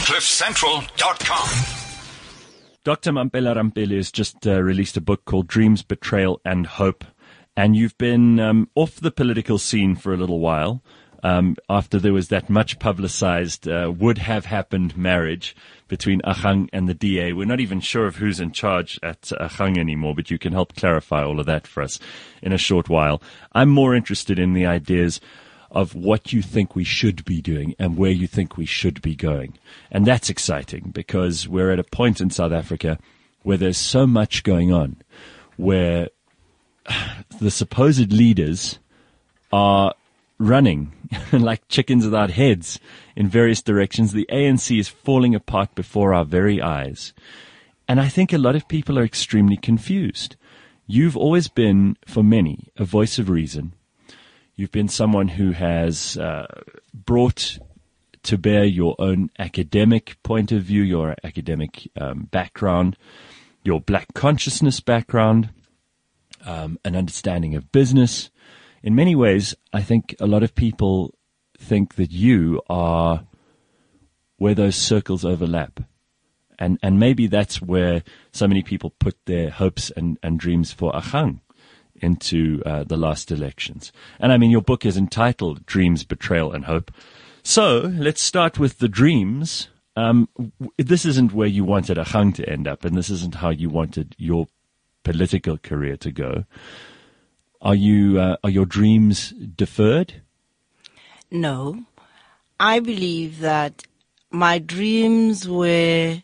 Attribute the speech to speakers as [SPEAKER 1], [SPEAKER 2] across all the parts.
[SPEAKER 1] CliffCentral.com.
[SPEAKER 2] Dr. Mampela Rampeli has just released a book called Dreams, Betrayal and Hope. And you've been off the political scene for a little while after there was that much publicized would have happened marriage between Agang and the DA. We're not even sure of who's in charge at Agang anymore, but you can help clarify all of that for us in a short while. I'm more interested in the ideas of what you think we should be doing and where you think we should be going. And that's exciting because we're at a point in South Africa where there's so much going on, where the supposed leaders are running like chickens without heads in various directions. The ANC is falling apart before our very eyes. And I think a lot of people are extremely confused. You've always been, for many, a voice of reason. You've been someone who has brought to bear your own academic point of view, your academic background, your black consciousness background, an understanding of business. In many ways, I think a lot of people think that you are where those circles overlap. And maybe that's where so many people put their hopes and dreams for Agang into the last elections. And I mean, your book is entitled Dreams, Betrayal and Hope. So let's start with the dreams. This isn't where you wanted Agang to end up, and this isn't how you wanted your political career to go. Are your dreams deferred?
[SPEAKER 3] No. I believe that my dreams were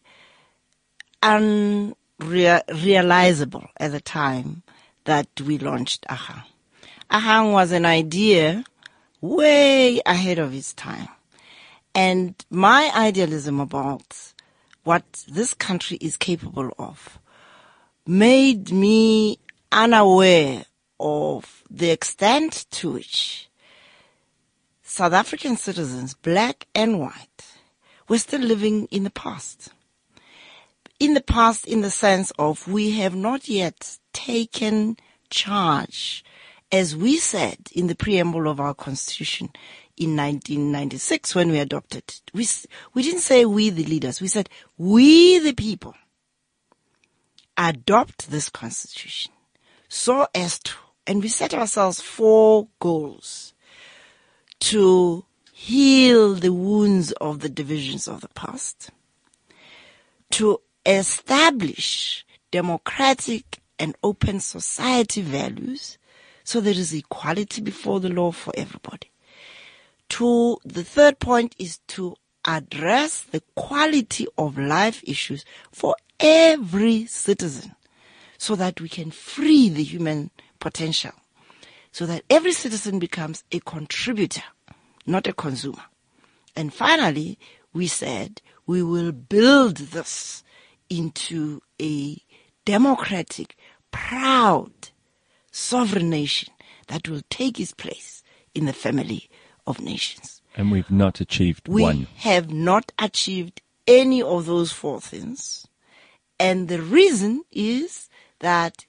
[SPEAKER 3] unrealizable at the time that we launched Agang. Agang was an idea way ahead of its time. And my idealism about what this country is capable of made me unaware of the extent to which South African citizens, black and white, were still living in the past. In the past, in the sense of we have not yet taken charge, as we said in the preamble of our Constitution in 1996 when we adopted it. We didn't say we the leaders, we said we the people adopt this Constitution so as to, and we set ourselves 4 goals: to heal the wounds of the divisions of the past, to establish democratic and open society values so there is equality before the law for everybody. The third point is to address the quality of life issues for every citizen so that we can free the human potential, so that every citizen becomes a contributor, not a consumer. And finally, we said we will build this into a democratic, proud, sovereign nation that will take its place in the family of nations.
[SPEAKER 2] And we've not achieved one.
[SPEAKER 3] We have not achieved any of those 4 things. And the reason is that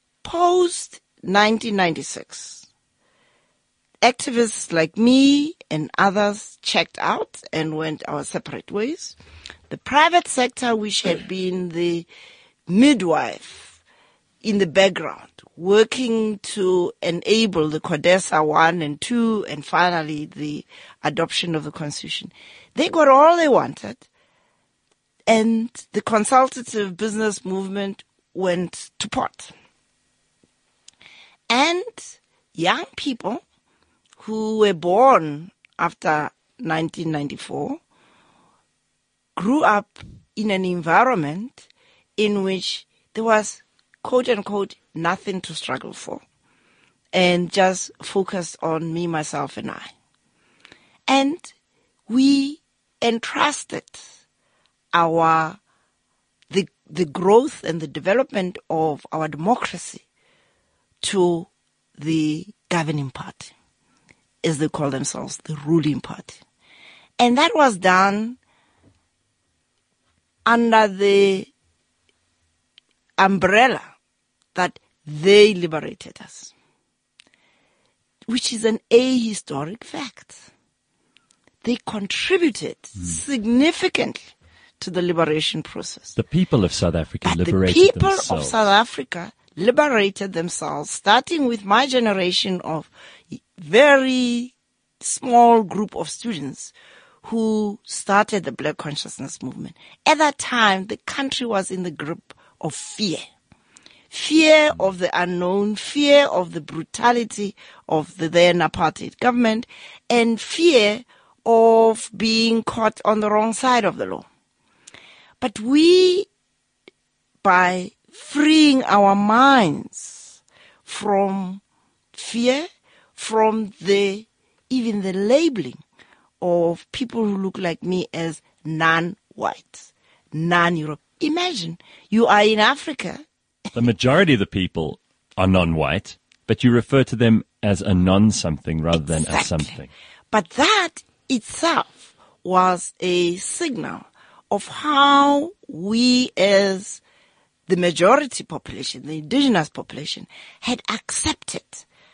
[SPEAKER 3] post-1996, activists like me and others checked out and went our separate ways. The private sector, which had been the midwife in the background, working to enable the CODESA 1 and 2 and finally the adoption of the Constitution, they got all they wanted. And the consultative business movement went to pot. And young people who were born after 1994 grew up in an environment in which there was, quote unquote, nothing to struggle for, and just focused on me, myself, and I. And we entrusted the growth and the development of our democracy to the governing party, as they call themselves, the ruling party. And that was done under the umbrella that they liberated us, which is an ahistoric fact. They contributed significantly to the liberation process.
[SPEAKER 2] The people of South Africa
[SPEAKER 3] But the
[SPEAKER 2] liberated
[SPEAKER 3] people
[SPEAKER 2] themselves.
[SPEAKER 3] of South Africa liberated themselves, starting with my generation of very small group of students who started the Black Consciousness Movement. At that time, the country was in the grip of fear. Fear of the unknown, fear of the brutality of the then apartheid government, and fear of being caught on the wrong side of the law. But we, by freeing our minds from fear, from even the labeling of people who look like me as non-white, non-Europe. Imagine you are in Africa.
[SPEAKER 2] The majority of the people are non-white, but you refer to them as a non-something rather than as something.
[SPEAKER 3] But that itself was a signal of how we as the majority population, the indigenous population, had accepted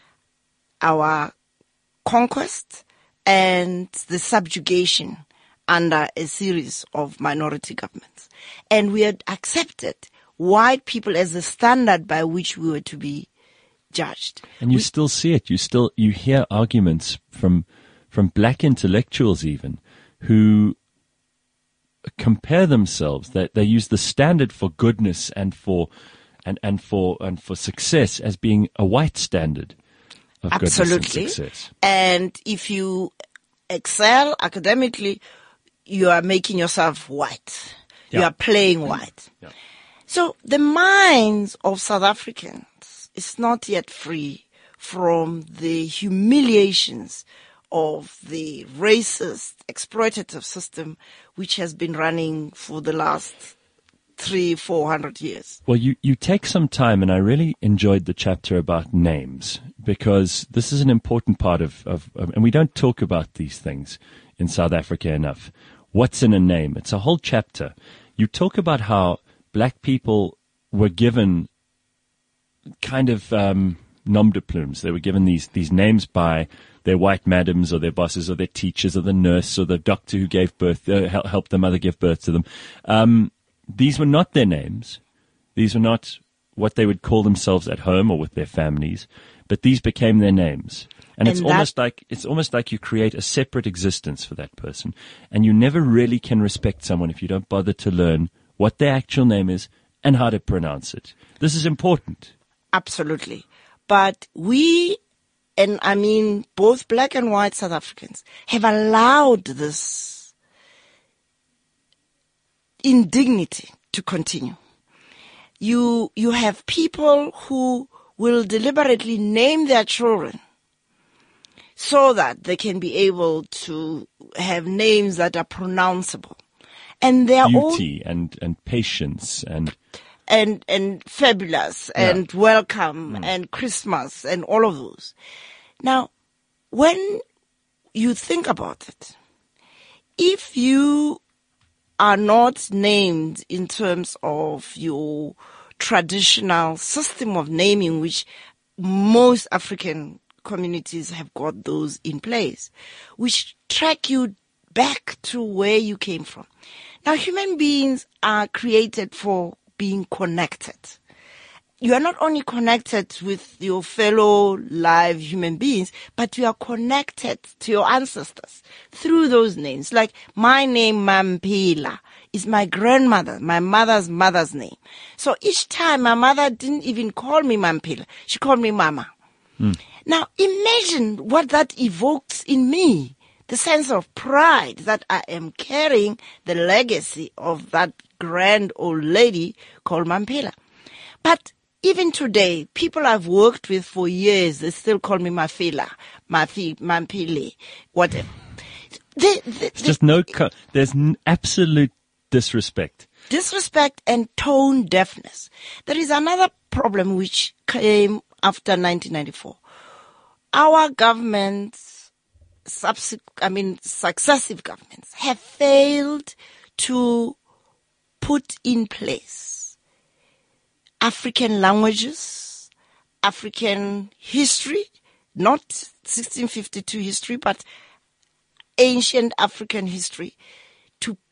[SPEAKER 3] our conquest and the subjugation under a series of minority governments. And we had accepted white people as the standard by which we were to be judged.
[SPEAKER 2] And you still see it. You hear arguments from black intellectuals even who compare themselves, that they use the standard for goodness and for success as being a white standard of
[SPEAKER 3] Absolutely.
[SPEAKER 2] goodness and success.
[SPEAKER 3] And if you excel academically, you are making yourself white. You
[SPEAKER 2] Yeah.
[SPEAKER 3] are playing white.
[SPEAKER 2] Yeah.
[SPEAKER 3] So the minds of South Africans is not yet free from the humiliations of the racist, exploitative system which has been running for the last 300-400 years.
[SPEAKER 2] Well, you take some time, and I really enjoyed the chapter about names, because this is an important part of and we don't talk about these things in South Africa enough. What's in a name? It's a whole chapter. You talk about how black people were given kind of nom de plumes. They were given these names by their white madams or their bosses or their teachers or the nurse or the doctor who gave birth, helped the mother give birth to them. These were not their names. These were not what they would call themselves at home or with their families, but these became their names. And it's almost like you create a separate existence for that person, and you never really can respect someone if you don't bother to learn what their actual name is and how to pronounce it. This is important.
[SPEAKER 3] Absolutely. But we, and I mean both black and white South Africans, have allowed this indignity to continue. You have people who will deliberately name their children so that they can be able to have names that are pronounceable. And they are
[SPEAKER 2] Beauty and patience and
[SPEAKER 3] fabulous and welcome and Christmas and all of those. Now, when you think about it, if you are not named in terms of your traditional system of naming, which most African communities have got those in place, which track you back to where you came from. Now, human beings are created for being connected. You are not only connected with your fellow live human beings, but you are connected to your ancestors through those names. Like my name, Mampila, is my grandmother, my mother's mother's name. So each time my mother didn't even call me Mampila, she called me Mama. Now imagine what that evokes in me. The sense of pride that I am carrying the legacy of that grand old lady called Mampila. But even today, people I've worked with for years, they still call me Mafila, Mampile, whatever.
[SPEAKER 2] There's absolute disrespect.
[SPEAKER 3] Disrespect and tone deafness. There is another problem which came after 1994. Our governments, successive governments, have failed to put in place African languages, African history, not 1652 history, but ancient African history, to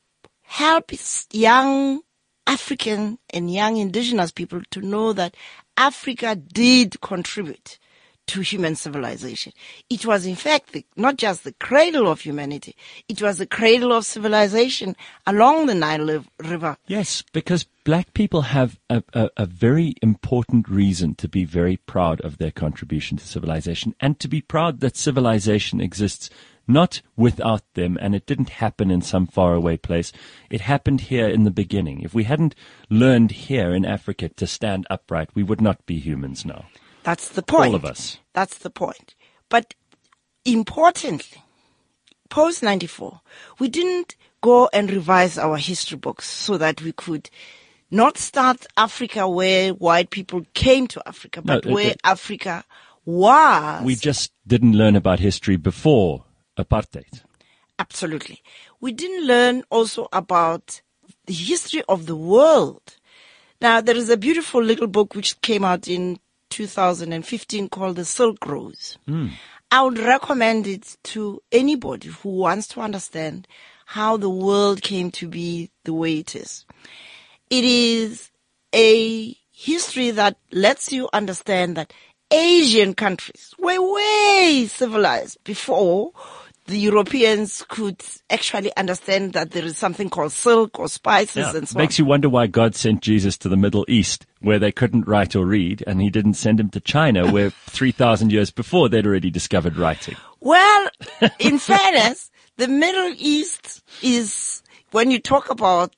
[SPEAKER 3] help young African and young indigenous people to know that Africa did contribute to human civilization. It was, in fact, not just the cradle of humanity, it was the cradle of civilization along the Nile River.
[SPEAKER 2] Yes, because black people have a very important reason to be very proud of their contribution to civilization, and to be proud that civilization exists not without them, and it didn't happen in some faraway place. It happened here in the beginning. If we hadn't learned here in Africa to stand upright, we would not be humans now.
[SPEAKER 3] That's the point.
[SPEAKER 2] All of us.
[SPEAKER 3] That's the point. But importantly, post-94, we didn't go and revise our history books so that we could not start Africa where white people came to Africa, but where Africa was.
[SPEAKER 2] We just didn't learn about history before apartheid.
[SPEAKER 3] Absolutely. We didn't learn also about the history of the world. Now, there is a beautiful little book which came out in 2015 called The Silk Roads. I would recommend it to anybody who wants to understand how the world came to be the way it is. It is a history that lets you understand that Asian countries were way civilized before the Europeans could actually understand that there is something called silk or spices and so on.
[SPEAKER 2] Makes you wonder why God sent Jesus to the Middle East, where they couldn't write or read, and he didn't send him to China, where 3,000 years before they'd already discovered writing.
[SPEAKER 3] Well, in fairness, the Middle East is, when you talk about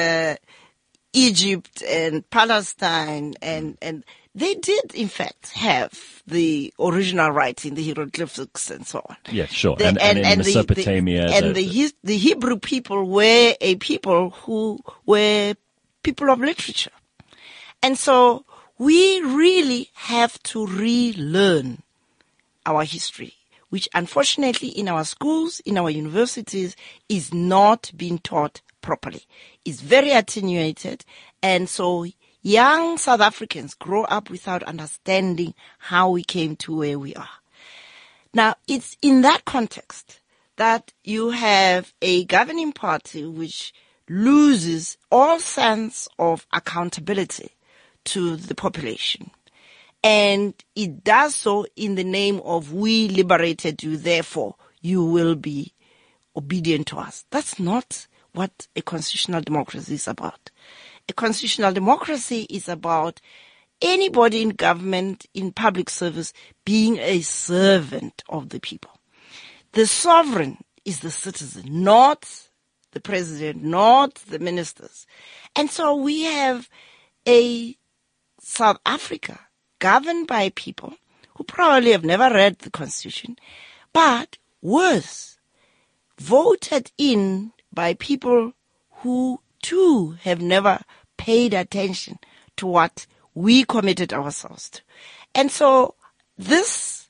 [SPEAKER 3] Egypt and Palestine, and they did, in fact, have the original writing, the hieroglyphics and so on.
[SPEAKER 2] Yeah, sure. And in Mesopotamia.
[SPEAKER 3] The Hebrew people were a people who were people of literature. And so we really have to relearn our history, which unfortunately in our schools, in our universities, is not being taught properly. It's very attenuated. And so young South Africans grow up without understanding how we came to where we are. Now, it's in that context that you have a governing party which loses all sense of accountability to the population. And it does so in the name of, we liberated you, therefore you will be obedient to us. That's not what a constitutional democracy is about. A constitutional democracy is about anybody in government, in public service, being a servant of the people. The sovereign is the citizen, not the president, not the ministers. And so we have a South Africa governed by people who probably have never read the Constitution, but worse, voted in by people who too have never paid attention to what we committed ourselves to. And so this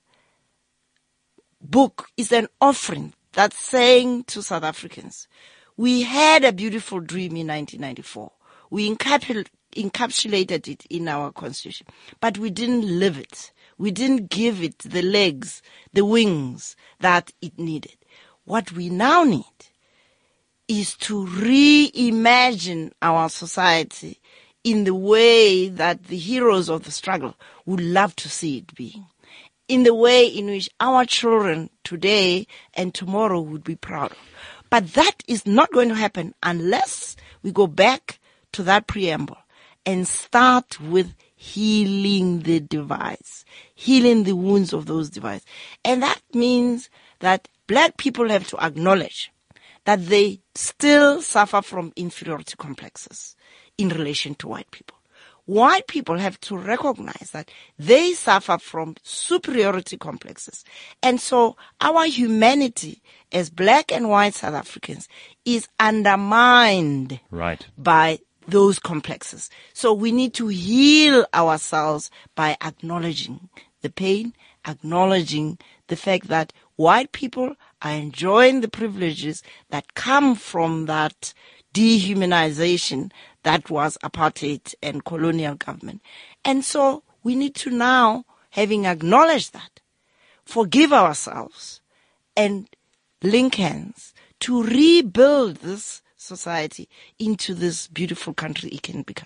[SPEAKER 3] book is an offering that's saying to South Africans, we had a beautiful dream in 1994. We encapsulated it in our Constitution, but we didn't live it. We didn't give it the legs, the wings that it needed. What we now need is to reimagine our society in the way that the heroes of the struggle would love to see it being, in the way in which our children today and tomorrow would be proud of. But that is not going to happen unless we go back to that preamble and start with healing the divides, healing the wounds of those divides. And that means that black people have to acknowledge that they still suffer from inferiority complexes in relation to white people. White people have to recognize that they suffer from superiority complexes. And so our humanity as black and white South Africans is undermined by those complexes. So we need to heal ourselves by acknowledging the pain, acknowledging the fact that white people are enjoying the privileges that come from that dehumanization that was apartheid and colonial government. And so we need to now, having acknowledged that, forgive ourselves and link hands to rebuild this society into this beautiful country it can become.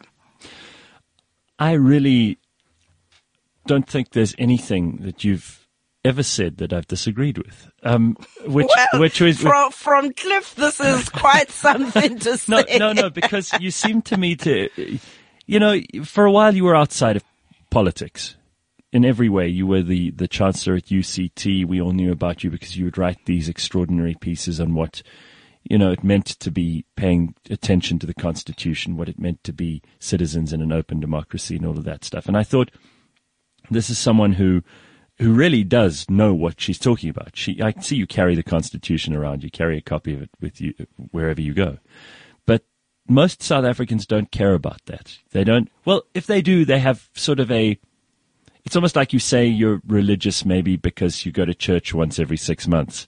[SPEAKER 2] I really don't think there's anything that you've ever said that I've disagreed with. Which was
[SPEAKER 3] from Cliff, this is quite something to say.
[SPEAKER 2] No, because you seem to me to, for a while you were outside of politics. In every way, you were the chancellor at UCT. We all knew about you because you would write these extraordinary pieces on what, it meant to be paying attention to the Constitution, what it meant to be citizens in an open democracy and all of that stuff. And I thought, this is someone who really does know what she's talking about. I see you carry the Constitution around. You carry a copy of it with you wherever you go. But most South Africans don't care about that. They don't. Well, if they do, they have sort of it's almost like you say you're religious maybe because you go to church once every 6 months.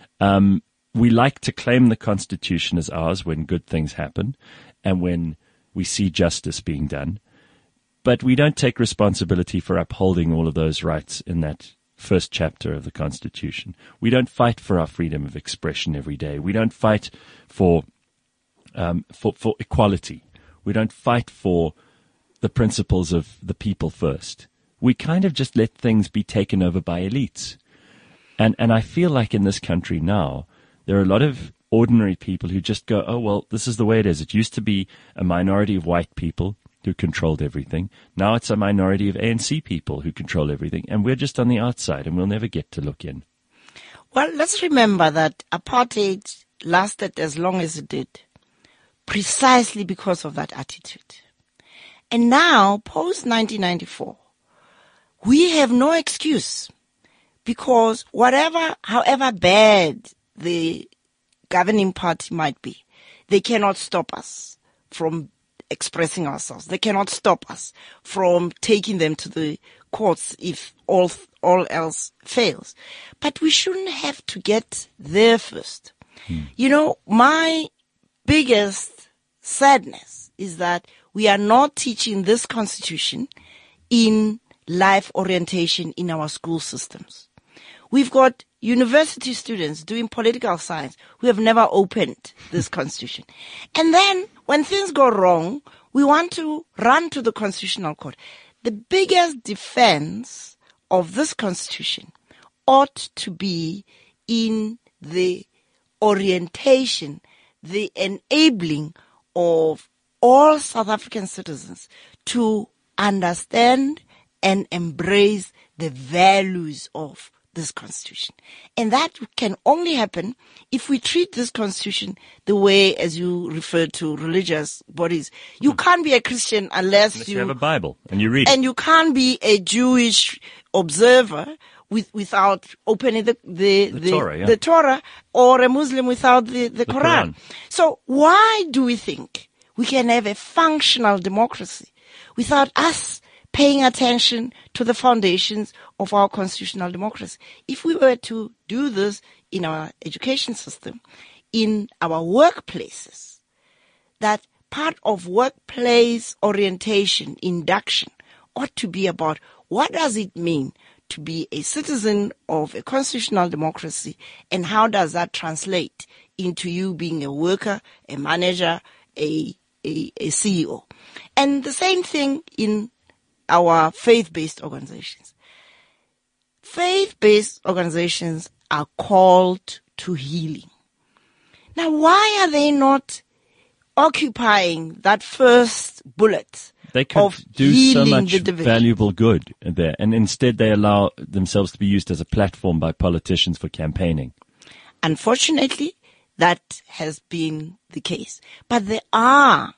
[SPEAKER 2] We like to claim the Constitution as ours when good things happen and when we see justice being done. But we don't take responsibility for upholding all of those rights in that first chapter of the Constitution. We don't fight for our freedom of expression every day. We don't fight for equality. We don't fight for the principles of the people first. We kind of just let things be taken over by elites. And I feel like in this country now, there are a lot of ordinary people who just go, oh, well, this is the way it is. It used to be a minority of white people who controlled everything. Now it's a minority of ANC people who control everything. And we're just on the outside and we'll never get to look in.
[SPEAKER 3] Well, let's remember that apartheid lasted as long as it did, precisely because of that attitude. And now, post-1994, we have no excuse because however bad the governing party might be, they cannot stop us from expressing ourselves. They cannot stop us from taking them to the courts if all else fails. But we shouldn't have to get there first. My biggest sadness is that we are not teaching this Constitution in life orientation in our school systems. We've got university students doing political science who have never opened this Constitution. And then when things go wrong, we want to run to the Constitutional Court. The biggest defense of this Constitution ought to be in the orientation, the enabling of all South African citizens to understand and embrace the values of this Constitution. And that can only happen if we treat this Constitution the way, as you referred to, religious bodies. You can't be a Christian unless
[SPEAKER 2] you have a Bible and you read it.
[SPEAKER 3] And you can't be a Jewish observer without opening the Torah, or a Muslim without the Quran. So why do we think we can have a functional democracy without us paying attention to the foundations of our constitutional democracy? If we were to do this in our education system, in our workplaces, that part of workplace orientation, induction, ought to be about what does it mean to be a citizen of a constitutional democracy, and how does that translate into you being a worker, a manager, a CEO. And the same thing in our faith-based organizations. Faith-based organizations are called to healing. Now, why are they not occupying that first bullet?
[SPEAKER 2] They could do so much valuable good there, and instead they allow themselves to be used as a platform by politicians for campaigning.
[SPEAKER 3] Unfortunately, that has been the case. But there is,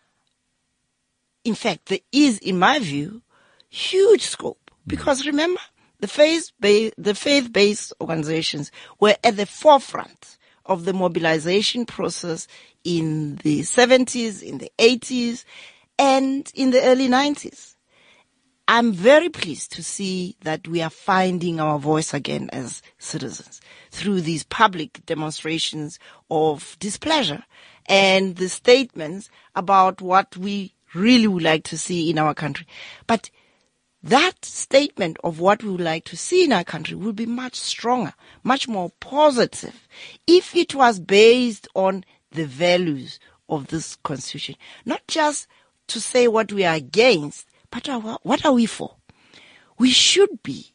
[SPEAKER 3] in my view, huge scope. Because remember, the faith-based organizations were at the forefront of the mobilization process in the 70s, in the 80s, and in the early 90s. I'm very pleased to see that we are finding our voice again as citizens through these public demonstrations of displeasure and the statements about what we really would like to see in our country. But that statement of what we would like to see in our country will be much stronger, much more positive if it was based on the values of this constitution. Not just to say what we are against, but what are we for? We should be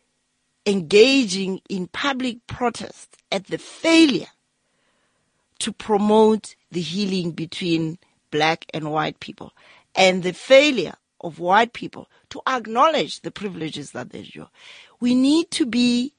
[SPEAKER 3] engaging in public protest at the failure to promote the healing between black and white people, and the failure of white people to acknowledge the privileges that they enjoy. We need to be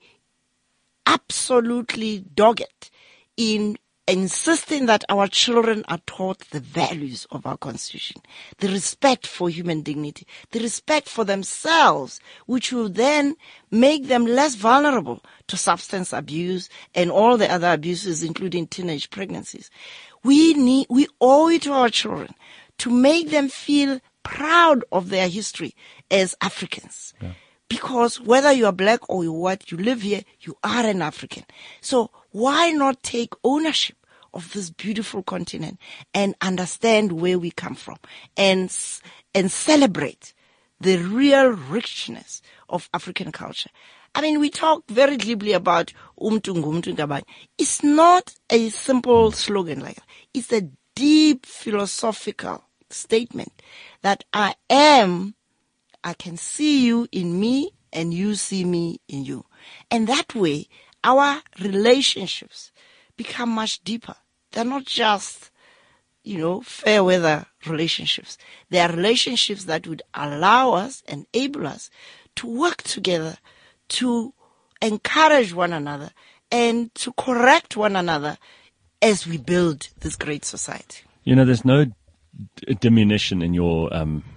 [SPEAKER 3] absolutely dogged in insisting that our children are taught the values of our Constitution, the respect for human dignity, the respect for themselves, which will then make them less vulnerable to substance abuse and all the other abuses, including teenage pregnancies. We owe it to our children to make them feel proud of their history as Africans. Yeah. Because whether you are black or you're white, you live here, you are an African. So why not take ownership of this beautiful continent and understand where we come from and celebrate the real richness of African culture? I mean, we talk very glibly about umtu. It's not a simple slogan like that. It's a deep philosophical statement that I can see you in me and you see me in you. And that way, our relationships become much deeper. They're not just, fair weather relationships. They are relationships that would allow us, enable us to work together, to encourage one another, and to correct one another as we build this great society.
[SPEAKER 2] There's no diminution in your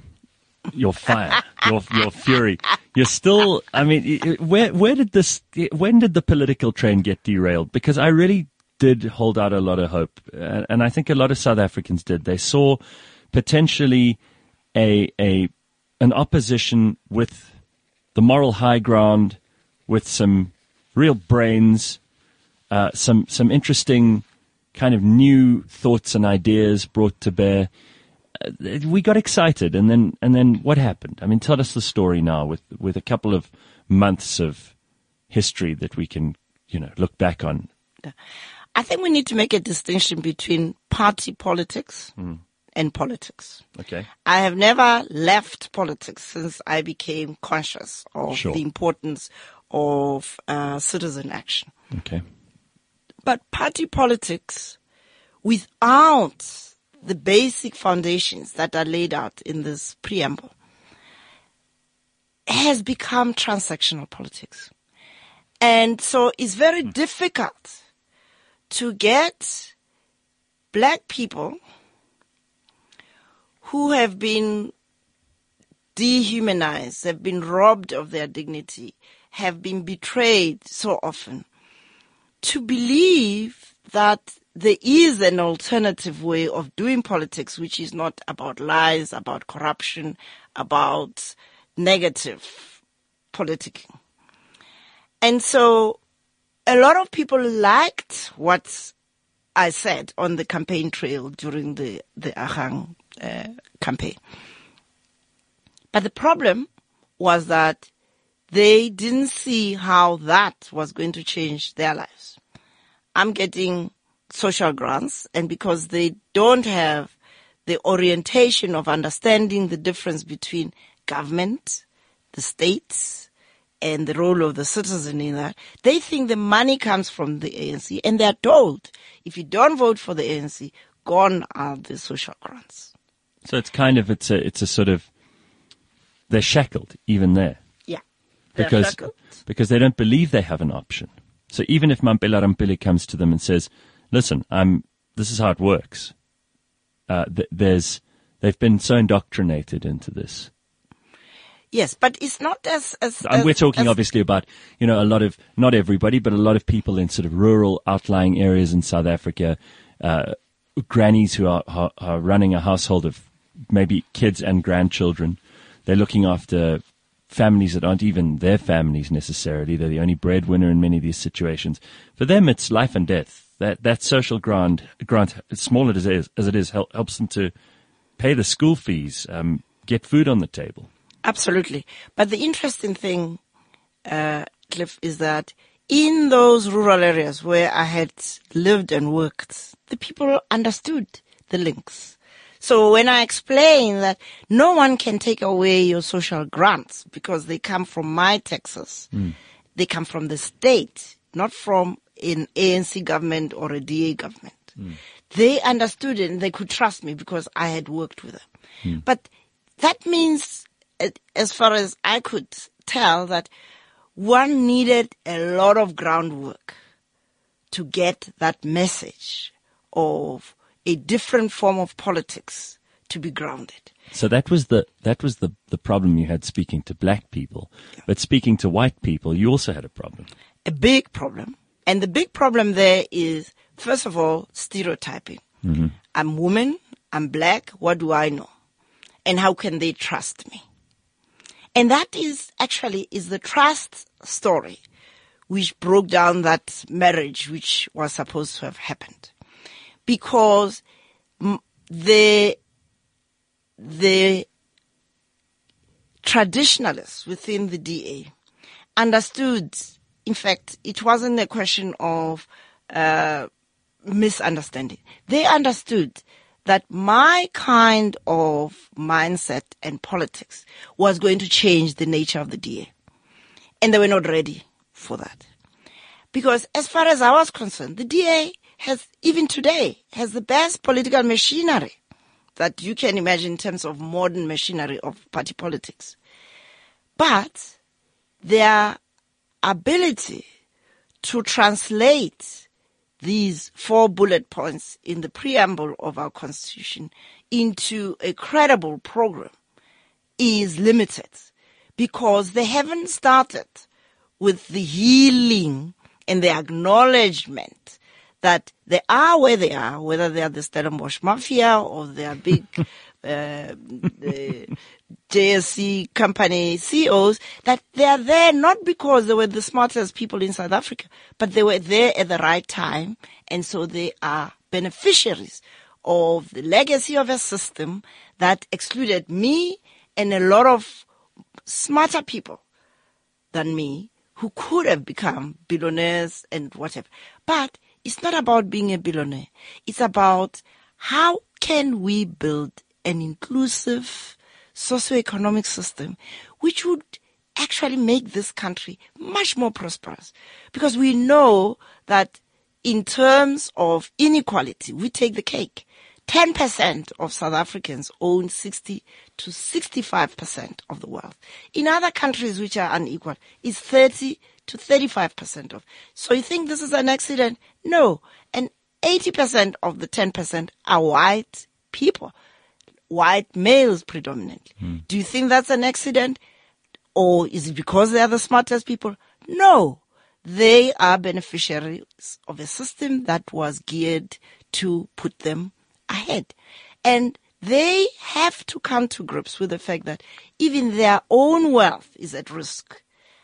[SPEAKER 2] fire, your fury. You're still, when did the political train get derailed? Because I really did hold out a lot of hope. And I think a lot of South Africans did. They saw potentially an opposition with the moral high ground, with some real brains, some interesting kind of new thoughts and ideas brought to bear. We got excited, and then what happened? I mean, tell us the story now with a couple of months of history that we can, look back on.
[SPEAKER 3] I think we need to make a distinction between party politics and politics.
[SPEAKER 2] Okay.
[SPEAKER 3] I have never left politics since I became conscious of the importance of citizen action.
[SPEAKER 2] Okay.
[SPEAKER 3] But party politics, without the basic foundations that are laid out in this preamble, has become transactional politics. And so it's very difficult to get black people who have been dehumanized, have been robbed of their dignity, have been betrayed so often, to believe that there is an alternative way of doing politics, which is not about lies, about corruption, about negative politicking. And so a lot of people liked what I said on the campaign trail during the Ahang campaign. But the problem was that they didn't see how that was going to change their lives. I'm getting social grants, and because they don't have the orientation of understanding the difference between government, the states, and the role of the citizen in that, they think the money comes from the ANC, and they're told, if you don't vote for the ANC, gone are the social grants.
[SPEAKER 2] So it's a sort of, they're shackled even there.
[SPEAKER 3] Yeah.
[SPEAKER 2] Because they don't believe they have an option. So even if Mampela Rampile comes to them and says, listen, this is how it works. They've been so indoctrinated into this.
[SPEAKER 3] Yes, but it's not as
[SPEAKER 2] we're talking obviously about, a lot of, not everybody, but a lot of people in sort of rural outlying areas in South Africa, grannies who are running a household of maybe kids and grandchildren. They're looking after families that aren't even their families necessarily. They're the only breadwinner in many of these situations. For them, it's life and death. That social grant, as small as it is, helps them to pay the school fees, get food on the table.
[SPEAKER 3] Absolutely. But the interesting thing, Cliff, is that in those rural areas where I had lived and worked, the people understood the links. So when I explain that no one can take away your social grants because they come from my taxes, they come from the state, not from an ANC government or a DA government. They understood it and they could trust me because I had worked with them. But that means, as far as I could tell, that one needed a lot of groundwork to get that message of a different form of politics to be grounded.
[SPEAKER 2] So that was the problem you had speaking to black people. Yeah. But speaking to white people, you also had a problem.
[SPEAKER 3] A big problem. And the big problem there is, first of all, stereotyping. I'm woman, I'm black, what do I know? And how can they trust me? And that is the trust story which broke down that marriage which was supposed to have happened. Because the traditionalists within the DA understood, in fact, it wasn't a question of misunderstanding. They understood that my kind of mindset and politics was going to change the nature of the DA. And they were not ready for that. Because as far as I was concerned, the DA even today, has the best political machinery that you can imagine in terms of modern machinery of party politics. But their ability to translate these 4 bullet points in the preamble of our Constitution into a credible program is limited because they haven't started with the healing and the acknowledgement that they are where they are, whether they are the Stellenbosch Mafia or they are big the JSE company CEOs, that they are there not because they were the smartest people in South Africa, but they were there at the right time, and so they are beneficiaries of the legacy of a system that excluded me and a lot of smarter people than me who could have become billionaires and whatever. But it's not about being a billionaire. It's about how can we build an inclusive socioeconomic system which would actually make this country much more prosperous. Because we know that in terms of inequality, we take the cake. 10% of South Africans own 60 to 65% of the wealth. In other countries which are unequal, it's 30 to 35% of. So you think this is an accident? No. And 80% of the 10% are white people, white males predominantly. Do you think that's an accident? Or is it because they are the smartest people? No. They are beneficiaries of a system that was geared to put them ahead. And they have to come to grips with the fact that even their own wealth is at risk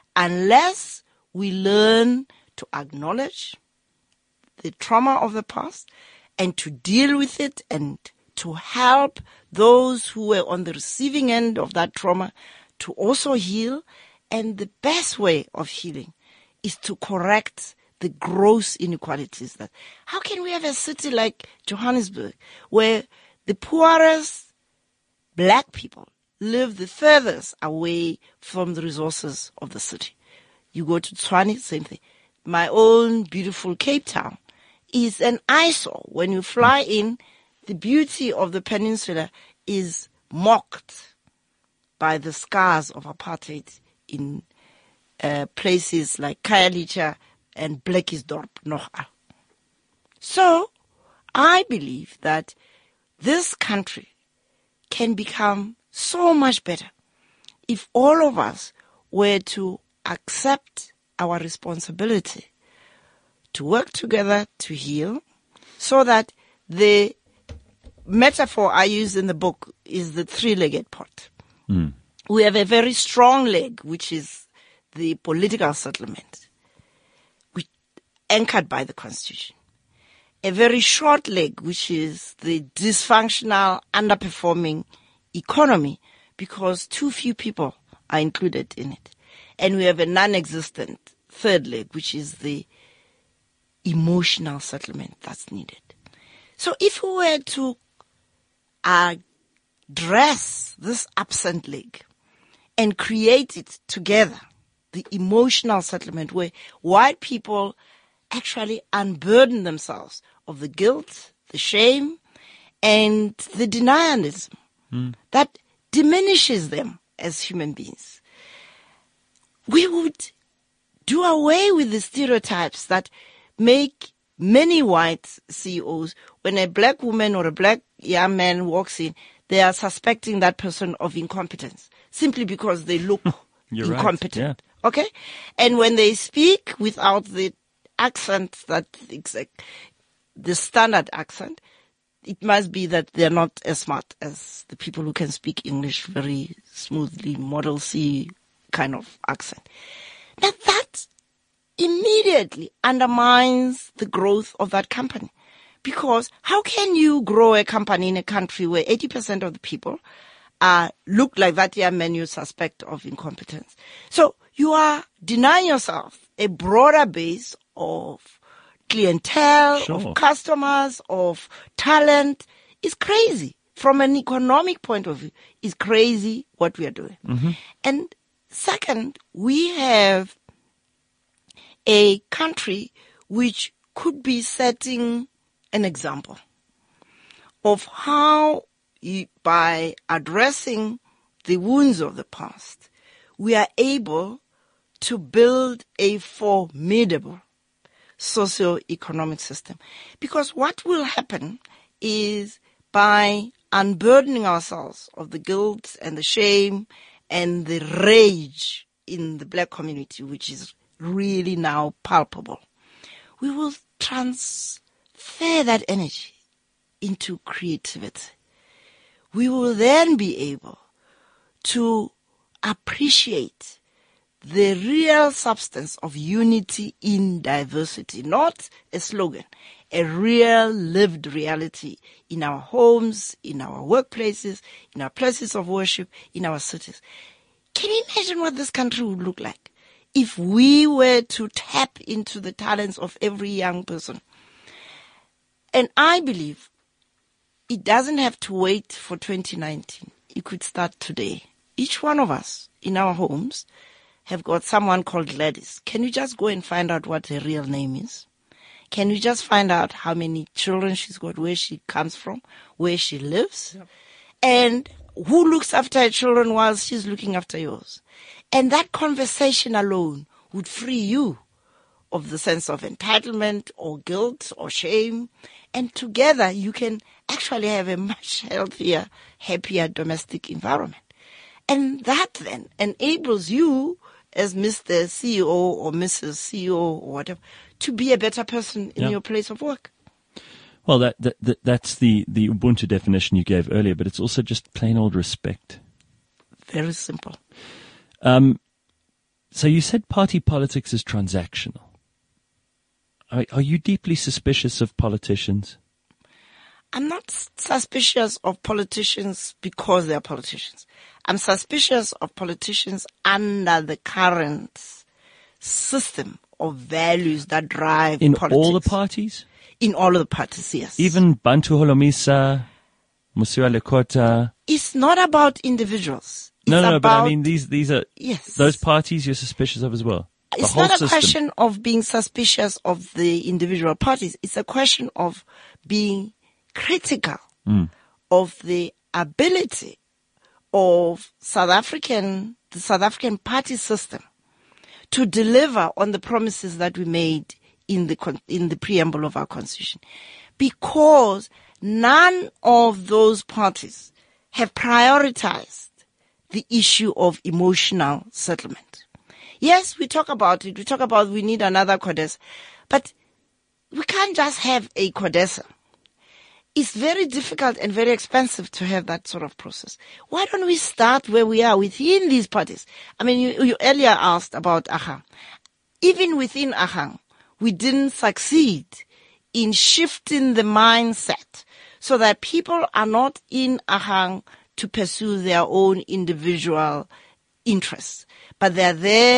[SPEAKER 3] unless we learn to acknowledge the trauma of the past and to deal with it and to help those who were on the receiving end of that trauma to also heal. And the best way of healing is to correct the gross inequalities. That how can we have a city like Johannesburg where the poorest black people live the furthest away from the resources of the city? You go to Tshwane, same thing. My own beautiful Cape Town is an eyesore. When you fly in, the beauty of the peninsula is mocked by the scars of apartheid in places like Khayelitsha and Blikkiesdorp, Noga. So, I believe that this country can become so much better if all of us were to accept our responsibility to work together to heal, so that the metaphor I use in the book is the 3-legged pot. We have a very strong leg, which is the political settlement, which anchored by the Constitution. A very short leg, which is the dysfunctional, underperforming economy, because too few people are included in it. And we have a non-existent third leg, which is the emotional settlement that's needed. So if we were to address this absent leg and create it together, the emotional settlement where white people actually unburden themselves of the guilt, the shame, and the denialism that diminishes them as human beings, we would do away with the stereotypes that make many white CEOs, when a black woman or a black young man walks in, they are suspecting that person of incompetence simply because they look
[SPEAKER 2] You're
[SPEAKER 3] incompetent.
[SPEAKER 2] right, yeah.
[SPEAKER 3] Okay? And when they speak without the accent the standard accent, it must be that they're not as smart as the people who can speak English very smoothly, Model C kind of accent. Now that immediately undermines the growth of that company. Because how can you grow a company in a country where 80% of the people look like that young man you suspect of incompetence? So you are denying yourself a broader base of clientele,
[SPEAKER 2] Sure.
[SPEAKER 3] of customers, of talent. It's crazy. From an economic point of view, it's crazy what we are doing. And second, we have a country which could be setting an example of how, by addressing the wounds of the past, we are able to build a formidable socio-economic system. Because what will happen is, by unburdening ourselves of the guilt and the shame and the rage in the black community, which is really now palpable, we will transfer that energy into creativity. We will then be able to appreciate the real substance of unity in diversity, not a slogan, a real lived reality in our homes, in our workplaces, in our places of worship, in our cities. Can you imagine what this country would look like if we were to tap into the talents of every young person? And I believe it doesn't have to wait for 2019. It could start today. Each one of us in our homes have got someone called Gladys. Can you just go and find out what her real name is? Can you just find out how many children she's got, where she comes from, where she lives, and who looks after her children while she's looking after yours? And that conversation alone would free you of the sense of entitlement or guilt or shame. And together you can actually have a much healthier, happier domestic environment. And that then enables you, as Mr. CEO or Mrs. CEO or whatever, to be a better person in your place of work.
[SPEAKER 2] Well, that's the Ubuntu definition you gave earlier, but it's also just plain old respect.
[SPEAKER 3] Very simple.
[SPEAKER 2] So you said party politics is transactional. Are you deeply suspicious of politicians?
[SPEAKER 3] I'm not suspicious of politicians because they are politicians. I'm suspicious of politicians under the current system of values that drive
[SPEAKER 2] In
[SPEAKER 3] politics.
[SPEAKER 2] all the parties?
[SPEAKER 3] In all of the parties, yes.
[SPEAKER 2] Even Bantu Holomisa, Musiwa Lekota?
[SPEAKER 3] It's not about individuals.
[SPEAKER 2] No, but I mean, these are,
[SPEAKER 3] yes.
[SPEAKER 2] Those parties you're suspicious of as well?
[SPEAKER 3] It's not a question of being suspicious of the individual parties. It's a question of being critical of the ability of the South African party system to deliver on the promises that we made in the preamble of our constitution, because none of those parties have prioritized the issue of emotional settlement. Yes, we talk about it. We talk about we need another CODESA, but we can't just have a CODESA. It's very difficult and very expensive to have that sort of process. Why don't we start where we are within these parties? I mean, you earlier asked about AHANG. Even within AHANG, we didn't succeed in shifting the mindset so that people are not in AHANG to pursue their own individual interests, but they're there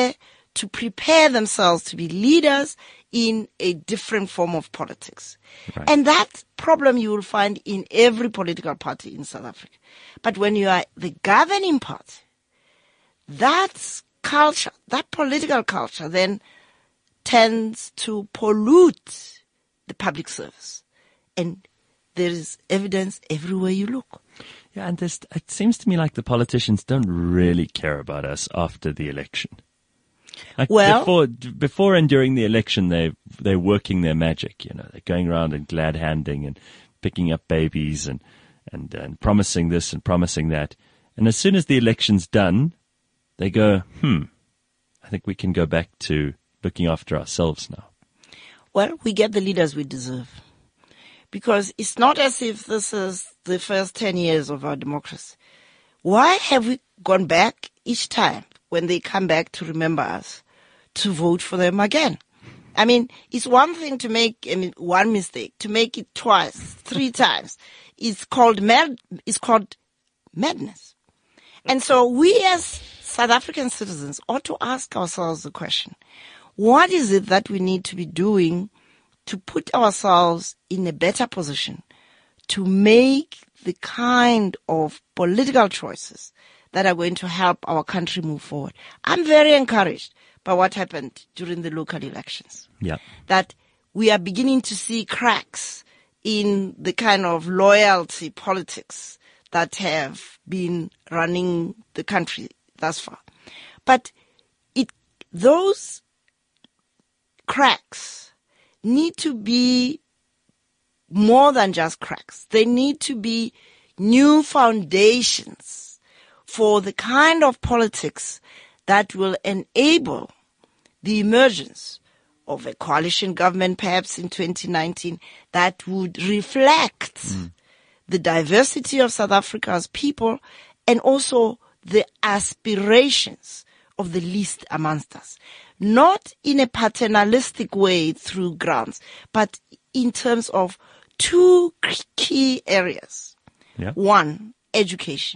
[SPEAKER 3] to prepare themselves to be leaders in a different form of politics.
[SPEAKER 2] Right.
[SPEAKER 3] And that problem you will find in every political party in South Africa. But when you are the governing party, that culture, that political culture then tends to pollute the public service. And there is evidence everywhere you look.
[SPEAKER 2] Yeah, and it seems to me like the politicians don't really care about us after the election. Like
[SPEAKER 3] Well,
[SPEAKER 2] before and during the election, they're working their magic. You know, they're going around and glad handing and picking up babies and promising this and promising that. And as soon as the election's done, they go, I think we can go back to looking after ourselves now.
[SPEAKER 3] well, we get the leaders we deserve. Because it's not as if this is the first 10 years of our democracy. Why have we gone back each time when they come back to remember us to vote for them again? I mean, it's one thing to make one mistake. To make it twice, 3 times, it's called madness. And so we as South African citizens ought to ask ourselves the question, what is it that we need to be doing to put ourselves in a better position to make the kind of political choices that are going to help our country move forward? I'm very encouraged by what happened during the local elections.
[SPEAKER 2] Yeah.
[SPEAKER 3] That we are beginning to see cracks in the kind of loyalty politics that have been running the country thus far. But those cracks need to be more than just cracks. They need to be new foundations for the kind of politics that will enable the emergence of a coalition government perhaps in 2019 that would reflect the diversity of South Africa's people and also the aspirations of the least amongst us. Not in a paternalistic way through grants, but in terms of 2 key areas.
[SPEAKER 2] Yeah.
[SPEAKER 3] 1, education.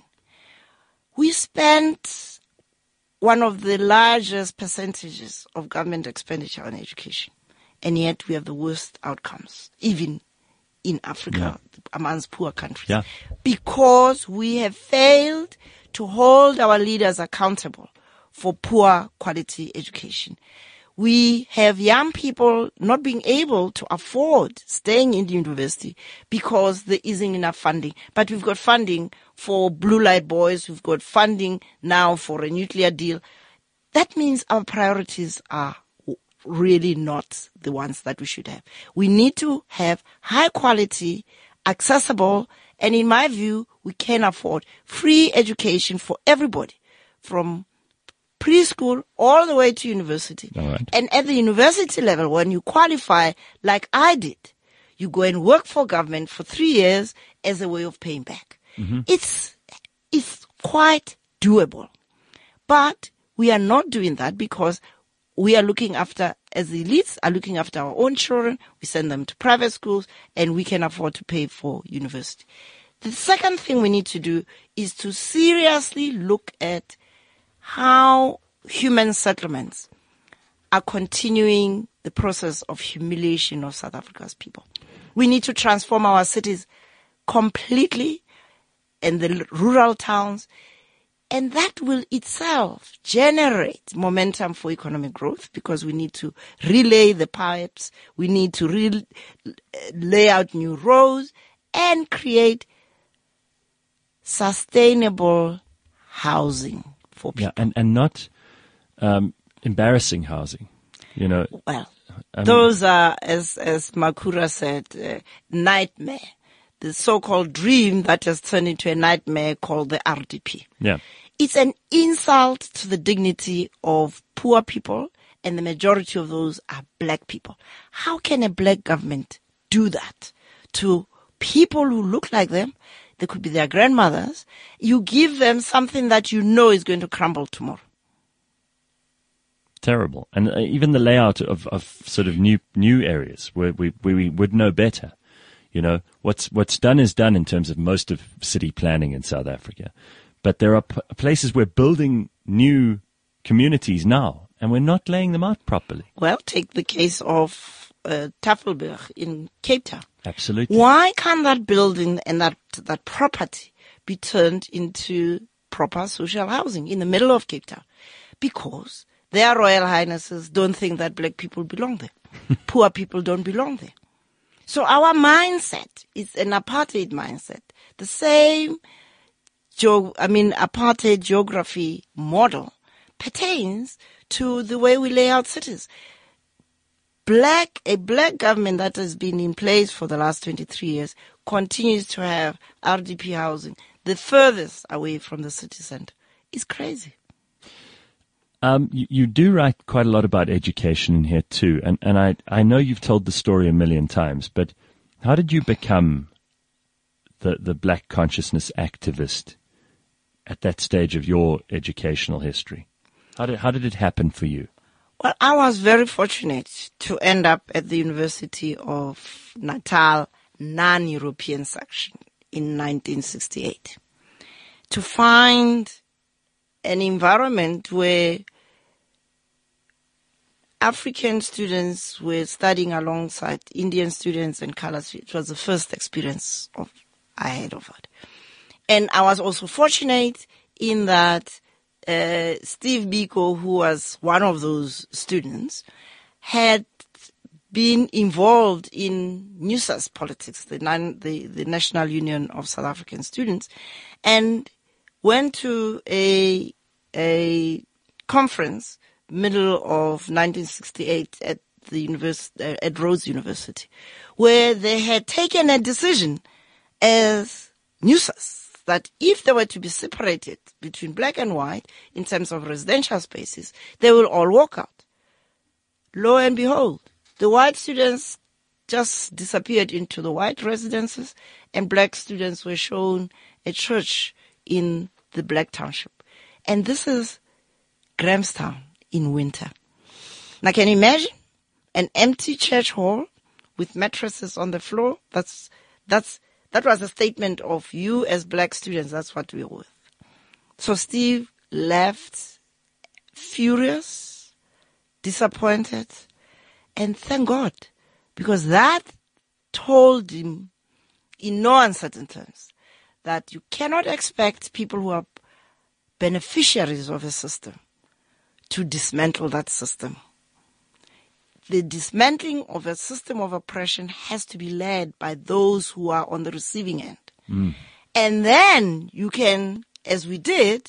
[SPEAKER 3] We spent one of the largest percentages of government expenditure on education, and yet we have the worst outcomes, even in Africa, amongst poor countries, because we have failed to hold our leaders accountable for poor quality education. We have young people not being able to afford staying in the university because there isn't enough funding. But we've got funding for blue light boys. We've got funding now for a nuclear deal. That means our priorities are really not the ones that we should have. We need to have high quality, accessible, and in my view, we can afford free education for everybody from preschool all the way to university.
[SPEAKER 2] All right.
[SPEAKER 3] And at the university level, when you qualify like I did, you go and work for government for 3 years as a way of paying back. It's quite doable. But we are not doing that because we are looking after, as the elites are looking after our own children, we send them to private schools, and we can afford to pay for university. The second thing we need to do is to seriously look at how human settlements are continuing the process of humiliation of South Africa's people. We need to transform our cities completely and the rural towns, and that will itself generate momentum for economic growth because we need to relay the pipes, we need to lay out new roads and create sustainable housing for people.
[SPEAKER 2] Yeah, and not embarrassing housing, you know.
[SPEAKER 3] Well, those are, as Makura said, nightmare. The so-called dream that has turned into a nightmare called the RDP.
[SPEAKER 2] Yeah.
[SPEAKER 3] It's an insult to the dignity of poor people, and the majority of those are black people. How can a black government do that to people who look like them? They could be their grandmothers. You give them something that you know is going to crumble tomorrow.
[SPEAKER 2] Terrible. And even the layout of sort of new areas where we would know better. You know, what's done is done in terms of most of city planning in South Africa. But there are places we're building new communities now And we're not laying them out properly.
[SPEAKER 3] Well, take the case of Tafelberg in Cape Town.
[SPEAKER 2] Absolutely.
[SPEAKER 3] Why can't that building and that property be turned into proper social housing in the middle of Cape Town? Because their Royal Highnesses don't think that black people belong there. Poor people don't belong there. So our mindset is an apartheid mindset. The same apartheid geography model pertains to the way we lay out cities. A black government that has been in place for the last 23 years continues to have RDP housing the furthest away from the city center. It's crazy.
[SPEAKER 2] You do write quite a lot about education in here too, and I know you've told the story a million times, but how did you become the black consciousness activist at that stage of your educational history? How did it happen for you?
[SPEAKER 3] Well, I was very fortunate to end up at the University of Natal non-European section in 1968 to find an environment where African students were studying alongside Indian students and color students. It was the first experience I had of it. And I was also fortunate in that Steve Biko, who was one of those students, had been involved in NUSAS politics, the National Union of South African Students, and went to a conference middle of 1968 at the at Rhodes University, where they had taken a decision as NUSAS that if they were to be separated between black and white in terms of residential spaces, they will all walk out. Lo and behold, the white students just disappeared into the white residences, and black students were shown a church in the black township. And this is Grahamstown in winter. Now, can you imagine an empty church hall with mattresses on the floor? That was a statement of you as black students. That's what we were with. So Steve left furious, disappointed, and thank God, because that told him in no uncertain terms that you cannot expect people who are beneficiaries of a system to dismantle that system. The dismantling of a system of oppression has to be led by those who are on the receiving end. And then you can, as we did,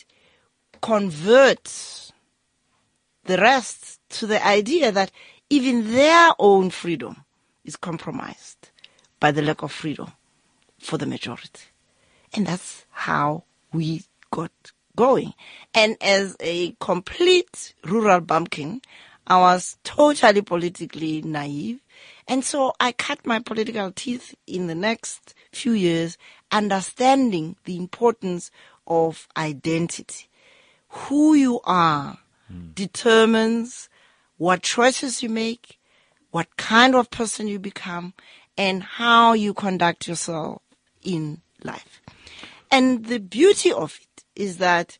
[SPEAKER 3] convert the rest to the idea that even their own freedom is compromised by the lack of freedom for the majority. And that's how we got going. And as a complete rural bumpkin, I was totally politically naive. And so I cut my political teeth in the next few years, understanding the importance of identity. Who you are determines what choices you make, what kind of person you become, and how you conduct yourself in life. And the beauty of it is that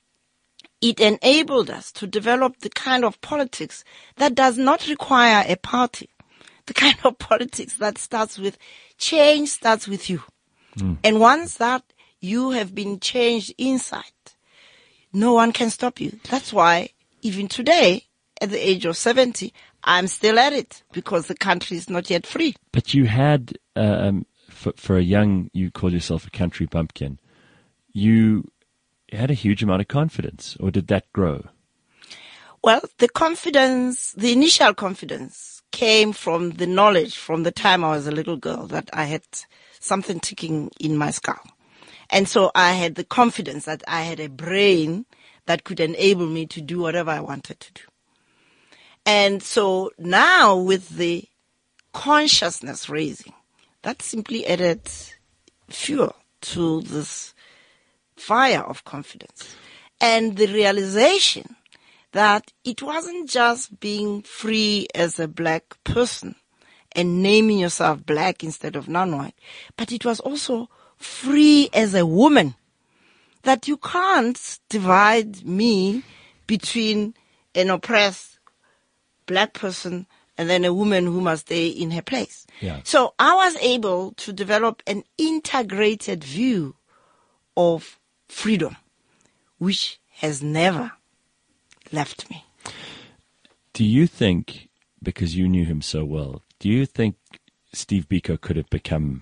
[SPEAKER 3] it enabled us to develop the kind of politics that does not require a party. The kind of politics that starts with change starts with you. And once that you have been changed inside, no one can stop you. That's why even today, at the age of 70, I'm still at it because the country is not yet free.
[SPEAKER 2] But you had, for a young, you call yourself a country bumpkin, you had a huge amount of confidence, or did that grow?
[SPEAKER 3] Well, the initial confidence came from the knowledge from the time I was a little girl that I had something ticking in my skull. And so I had the confidence that I had a brain that could enable me to do whatever I wanted to do. And so now with the consciousness raising, that simply added fuel to this fire of confidence. And the realization that it wasn't just being free as a black person and naming yourself black instead of non-white, but it was also free as a woman, that you can't divide me between an oppressed black person and then a woman who must stay in her place.
[SPEAKER 2] Yeah.
[SPEAKER 3] So I was able to develop an integrated view of freedom, which has never left me.
[SPEAKER 2] Do you think, because you knew him so well, do you think Steve Biko could have become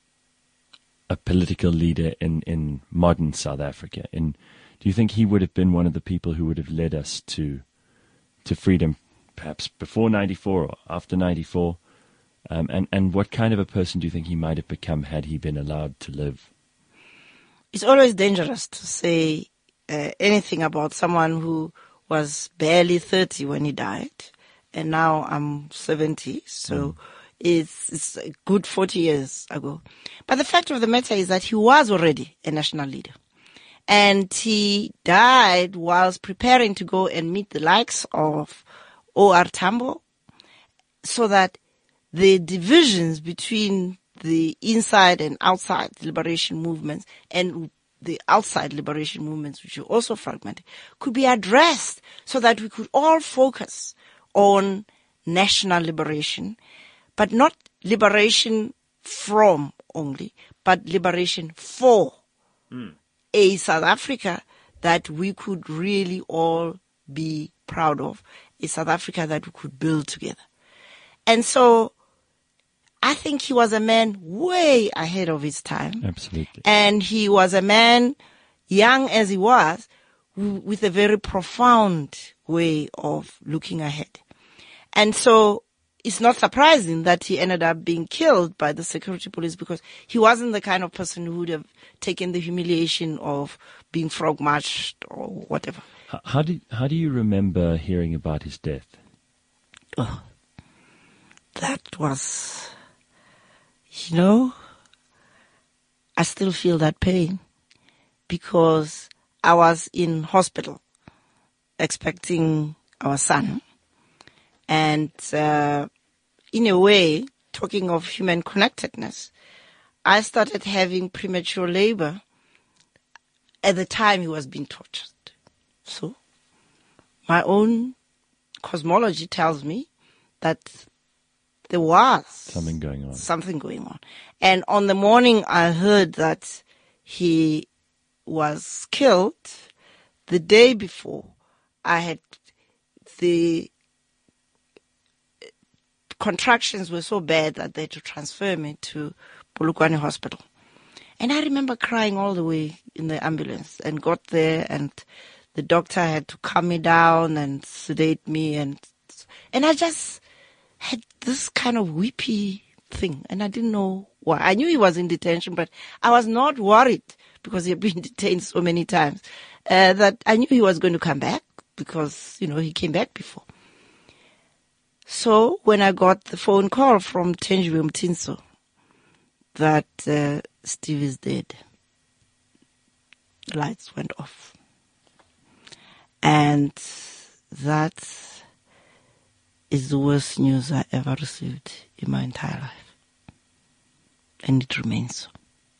[SPEAKER 2] a political leader in modern South Africa? And do you think he would have been one of the people who would have led us to freedom, perhaps before 94 or after 94? And what kind of a person do you think he might have become had he been allowed to live?
[SPEAKER 3] It's always dangerous to say anything about someone who was barely 30 when he died, and now I'm 70, so it's a good 40 years ago. But the fact of the matter is that he was already a national leader. And he died whilst preparing to go and meet the likes of O.R. Tambo, so that the divisions between the inside and outside liberation movements and the outside liberation movements, which were also fragmented, could be addressed so that we could all focus on national liberation, but not liberation from only, but liberation for a South Africa that we could really all be proud of, a South Africa that we could build together. And so I think he was a man way ahead of his time.
[SPEAKER 2] Absolutely.
[SPEAKER 3] And he was a man, young as he was, with a very profound way of looking ahead. And so it's not surprising that he ended up being killed by the security police, because he wasn't the kind of person who would have taken the humiliation of being frog marched or whatever.
[SPEAKER 2] How do you remember hearing about his death?
[SPEAKER 3] Oh, that was, I still feel that pain, because I was in hospital expecting our son. And in a way, talking of human connectedness, I started having premature labor at the time he was being tortured. So my own cosmology tells me that there was
[SPEAKER 2] something going on.
[SPEAKER 3] And on the morning I heard that he was killed, the day before, I had the contractions were so bad that they had to transfer me to Polokwane Hospital. And I remember crying all the way in the ambulance, and got there, and the doctor had to calm me down and sedate me, and I just had this kind of weepy thing, and I didn't know why. I knew he was in detention, but I was not worried, because he had been detained so many times, that I knew he was going to come back, because, he came back before. So when I got the phone call from Thenjiwe Mtintso that Steve is dead, the lights went off. And that is the worst news I ever received in my entire life. And it remains so.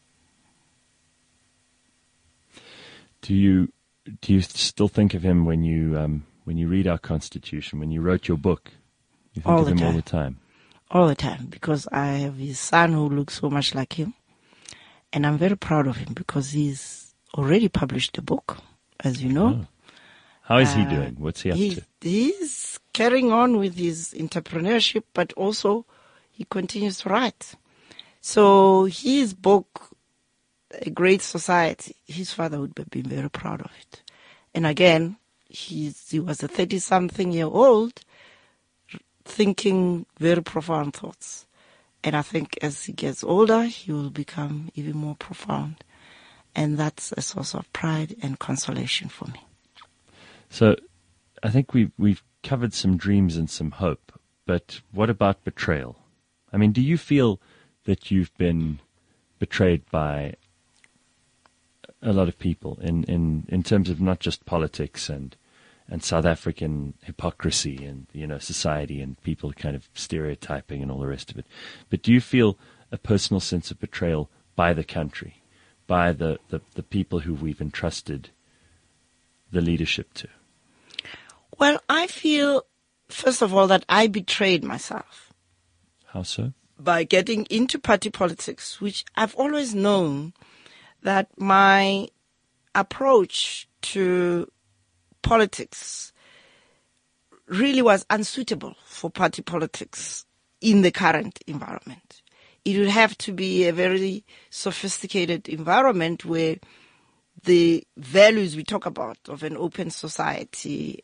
[SPEAKER 2] Do you still think of him when you read our Constitution, when you wrote your book? You think of him all the time?
[SPEAKER 3] All the time, because I have his son who looks so much like him. And I'm very proud of him, because he's already published a book, as you know.
[SPEAKER 2] Oh. How is he doing? What's he up to?
[SPEAKER 3] He's carrying on with his entrepreneurship, but also he continues to write. So his book, A Great Society, his father would have been very proud of it. And again, he was a 30-something-year-old thinking very profound thoughts. And I think as he gets older, he will become even more profound. And that's a source of pride and consolation for me.
[SPEAKER 2] So I think we've covered some dreams and some hope, but what about betrayal? I mean, do you feel that you've been betrayed by a lot of people in terms of not just politics and South African hypocrisy and, society and people kind of stereotyping and all the rest of it. But do you feel a personal sense of betrayal by the country, by the people who we've entrusted the leadership to?
[SPEAKER 3] Well, I feel, first of all, that I betrayed myself
[SPEAKER 2] How so?
[SPEAKER 3] by getting into party politics, which I've always known that my approach to politics really was unsuitable for party politics in the current environment. It would have to be a very sophisticated environment where the values we talk about of an open society,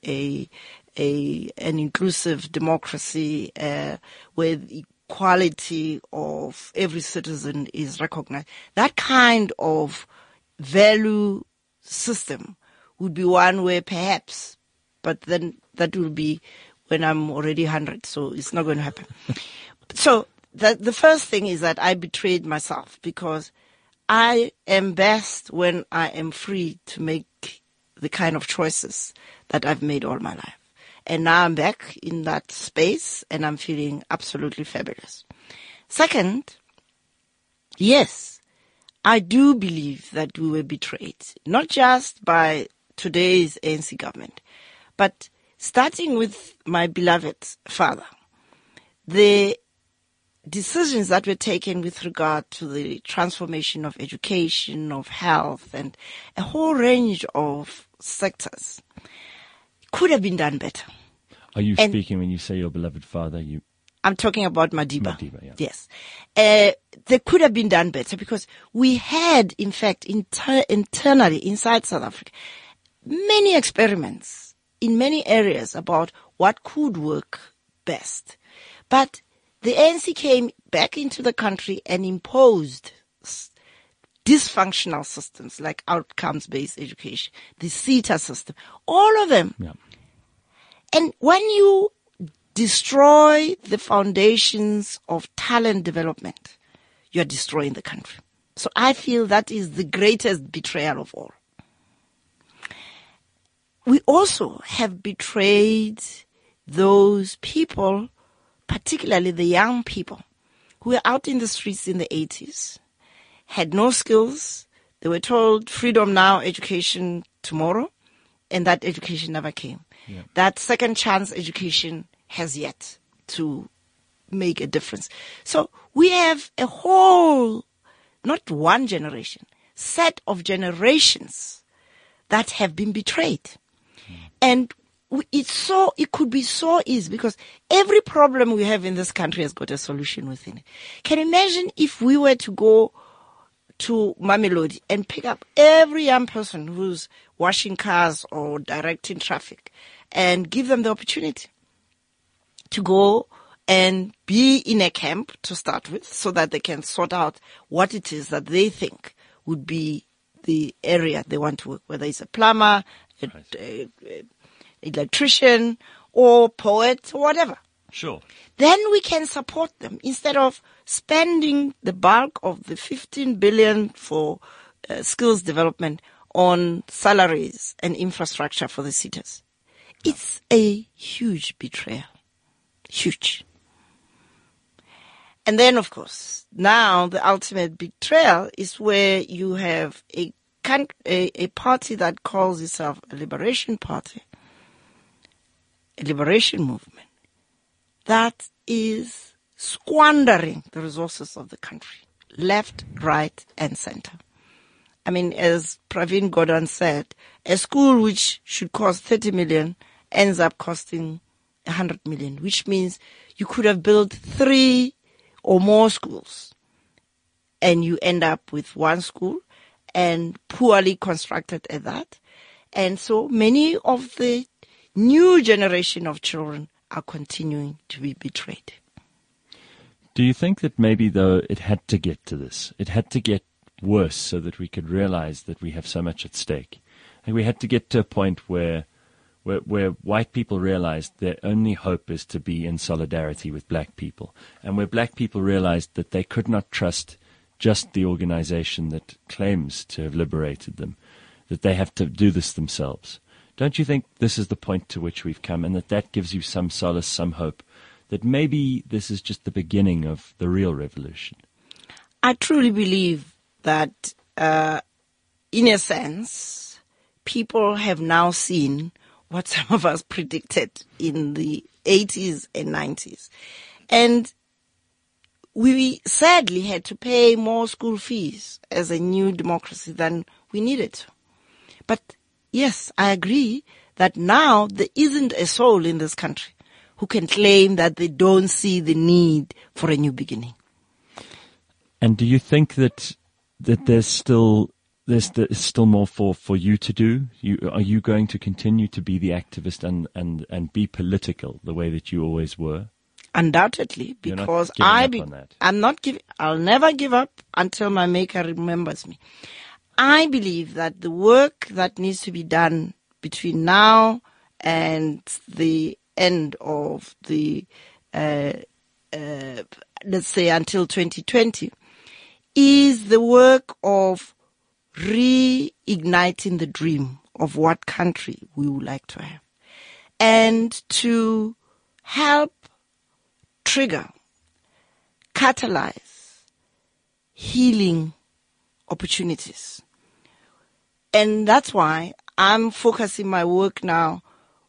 [SPEAKER 3] an inclusive democracy, where the equality of every citizen is recognized. That kind of value system would be one where perhaps, but then that will be when I'm already 100, so it's not going to happen. So the first thing is that I betrayed myself, because I am best when I am free to make the kind of choices that I've made all my life. And now I'm back in that space and I'm feeling absolutely fabulous. Second, yes, I do believe that we were betrayed, not just by today's ANC government, but starting with my beloved father. The decisions that were taken with regard to the transformation of education, of health, and a whole range of sectors could have been done better.
[SPEAKER 2] Are you speaking when you say your beloved father?
[SPEAKER 3] I'm talking about Madiba.
[SPEAKER 2] Madiba, yeah.
[SPEAKER 3] Yes. They could have been done better, because we had, in fact, internally inside South Africa, many experiments in many areas about what could work best. But the ANC came back into the country and imposed dysfunctional systems like outcomes-based education, the SETA system, all of them.
[SPEAKER 2] Yeah.
[SPEAKER 3] And when you destroy the foundations of talent development, you are destroying the country. So I feel that is the greatest betrayal of all. We also have betrayed those people, particularly the young people who were out in the streets in the 80s, had no skills. They were told freedom now, education tomorrow, and that education never came. Yeah. That second chance education has yet to make a difference. So we have a whole, not one generation, set of generations that have been betrayed. And it could be so easy, because every problem we have in this country has got a solution within it. Can you imagine if we were to go to Mamelodi and pick up every young person who's washing cars or directing traffic and give them the opportunity to go and be in a camp to start with, so that they can sort out what it is that they think would be the area they want to work, whether it's a plumber, electrician, or poet, or whatever.
[SPEAKER 2] Sure.
[SPEAKER 3] Then we can support them instead of spending the bulk of the 15 billion for skills development on salaries and infrastructure for the cities. It's a huge betrayal. Huge. And then, of course, now the ultimate betrayal is where you have a party that calls itself a liberation party, a liberation movement, that is squandering the resources of the country, left, right, and center. I mean, as Pravin Gordhan said, a school which should cost 30 million ends up costing 100 million, which means you could have built 3 or more schools, and you end up with one school, and poorly constructed at that. And so many of the new generation of children are continuing to be betrayed.
[SPEAKER 2] Do you think that maybe, though, it had to get to this? It had to get worse so that we could realize that we have so much at stake. And we had to get to a point where white people realized their only hope is to be in solidarity with black people, and where black people realized that they could not trust just the organization that claims to have liberated them, that they have to do this themselves. Don't you think this is the point to which we've come, and that gives you some solace, some hope, that maybe this is just the beginning of the real revolution?
[SPEAKER 3] I truly believe that, in a sense, people have now seen what some of us predicted in the 80s and 90s. And we sadly had to pay more school fees as a new democracy than we needed to. But yes, I agree that now there isn't a soul in this country who can claim that they don't see the need for a new beginning.
[SPEAKER 2] And do you think that there's still more for you to do? Are you going to continue to be the activist and be political the way that you always were?
[SPEAKER 3] Undoubtedly, because I'll never give up until my maker remembers me. I believe that the work that needs to be done between now and the end of the, let's say until 2020, is the work of reigniting the dream of what country we would like to have, and to help trigger, catalyze healing opportunities. And that's why I'm focusing my work now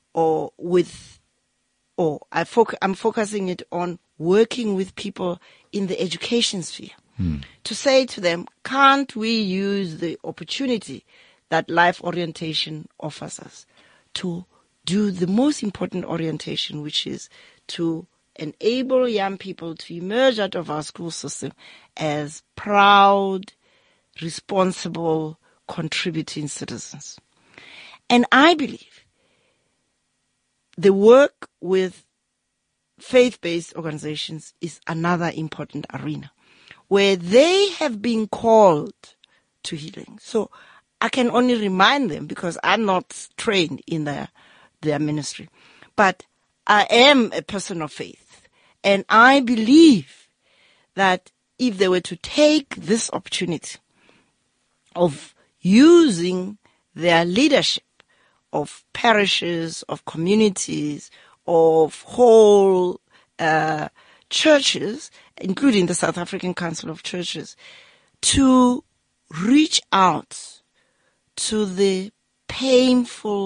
[SPEAKER 3] I'm focusing it on working with people in the education sphere to say to them, can't we use the opportunity that life orientation offers us to do the most important orientation, which is to enable young people to emerge out of our school system as proud, responsible, contributing citizens. And I believe the work with faith-based organizations is another important arena where they have been called to healing. So I can only remind them, because I'm not trained in their ministry, but I am a person of faith, and I believe that if they were to take this opportunity of using their leadership of parishes, of communities, of whole churches, including the South African Council of Churches, to reach out to the pain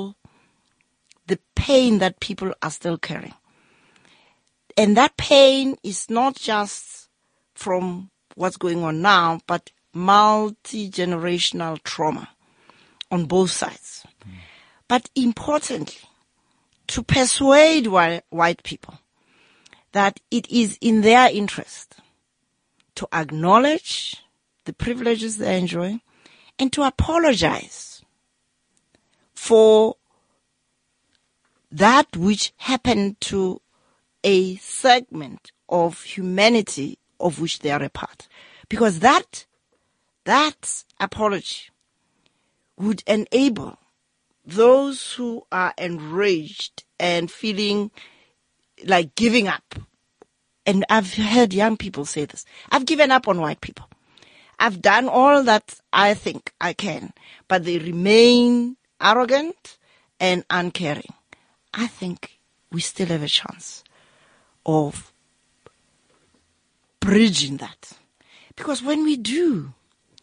[SPEAKER 3] that people are still carrying. And that pain is not just from what's going on now, but multi-generational trauma on both sides. But importantly, to persuade white people that it is in their interest to acknowledge the privileges they enjoy and to apologize for that which happened to a segment of humanity of which they are a part. Because that apology would enable those who are enraged and feeling like giving up. And I've heard young people say this. I've given up on white people. I've done all that I think I can, but they remain arrogant and uncaring. I think we still have a chance of bridging that. Because when we do,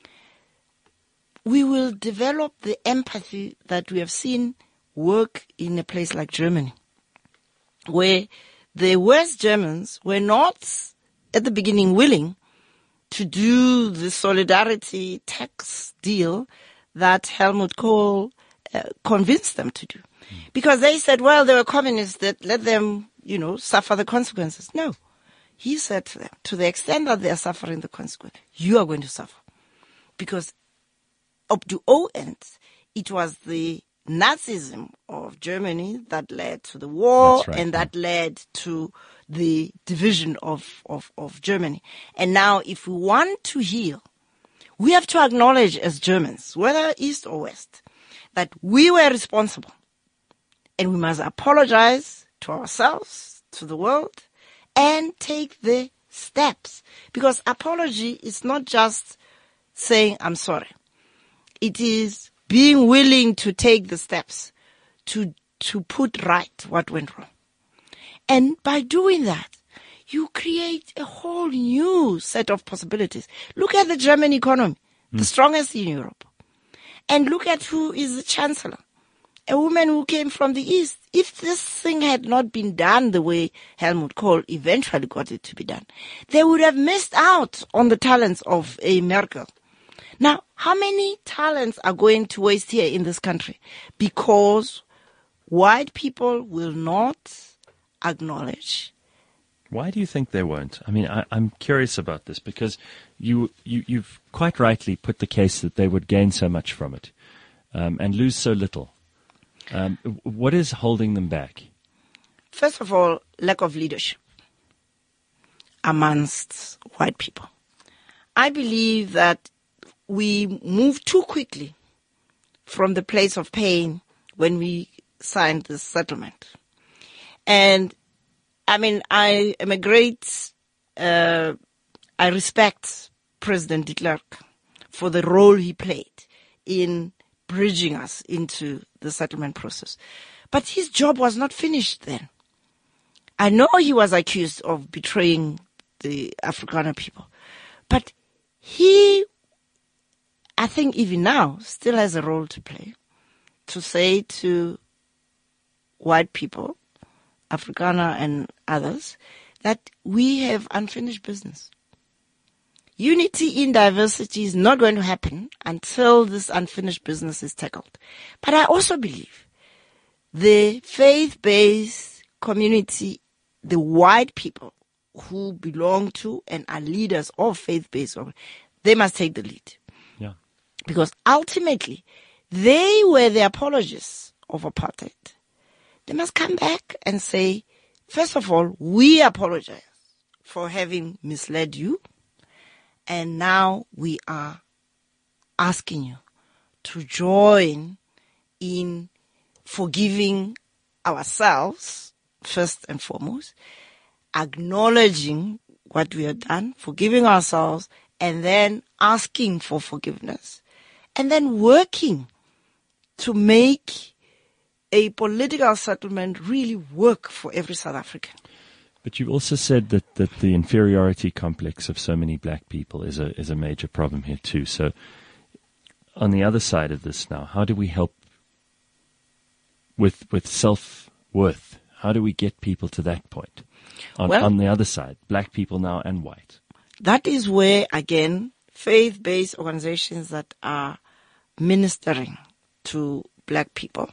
[SPEAKER 3] we will develop the empathy that we have seen work in a place like Germany, where the West Germans were not at the beginning willing to do the solidarity tax deal that Helmut Kohl convinced them to do. Because they said, well, they were communists, that let them, suffer the consequences. No. He said to them, to the extent that they are suffering the consequence, you are going to suffer. Because up to all ends, it was the Nazism of Germany that led to the war, right, and that led to the division of Germany. And now if we want to heal, we have to acknowledge as Germans, whether East or West, that we were responsible. And we must apologize to ourselves, to the world, and take the steps. Because apology is not just saying, I'm sorry. It is being willing to take the steps to put right what went wrong. And by doing that, you create a whole new set of possibilities. Look at the German economy, the strongest in Europe. And look at who is the chancellor. a woman who came from the East. If this thing had not been done the way Helmut Kohl eventually got it to be done, they would have missed out on the talents of a Merkel. Now, how many talents are going to waste here in this country? Because white people will not acknowledge.
[SPEAKER 2] Why do you think they won't? I mean, I'm curious about this because you've quite rightly put the case that they would gain so much from it and lose so little. What is holding them back?
[SPEAKER 3] First of all, lack of leadership amongst white people. I believe that we move too quickly from the place of pain when we signed this settlement. And I mean, I am a great, I respect President de Klerk for the role he played in bridging us into the settlement process. But his job was not finished then. I know he was accused of betraying the Afrikaner people, but he, I think even now, still has a role to play to say to white people, Afrikaner and others, that we have unfinished business. Unity in diversity is not going to happen until this unfinished business is tackled. But I also believe the faith-based community, the white people who belong to and are leaders of faith-based, they must take the lead.
[SPEAKER 2] Yeah.
[SPEAKER 3] Because ultimately, they were the apologists of apartheid. They must come back and say, first of all, we apologize for having misled you. And now we are asking you to join in forgiving ourselves, first and foremost, acknowledging what we have done, forgiving ourselves, and then asking for forgiveness, and then working to make a political settlement really work for every South African.
[SPEAKER 2] But you also said that the inferiority complex of so many black people is a major problem here too. So on the other side of this now, how do we help with self-worth? How do we get people to that point? On the other side, black people now and white.
[SPEAKER 3] That is where, again, faith-based organizations that are ministering to black people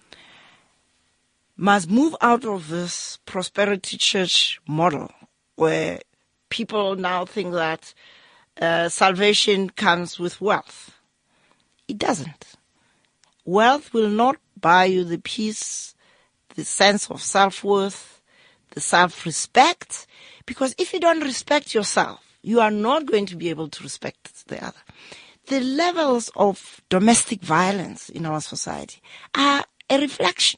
[SPEAKER 3] must move out of this prosperity church model where people now think that salvation comes with wealth. It doesn't. Wealth will not buy you the peace, the sense of self-worth, the self-respect, because if you don't respect yourself, you are not going to be able to respect the other. The levels of domestic violence in our society are a reflection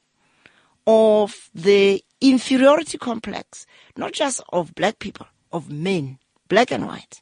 [SPEAKER 3] of the inferiority complex, not just of black people, of men, black and white,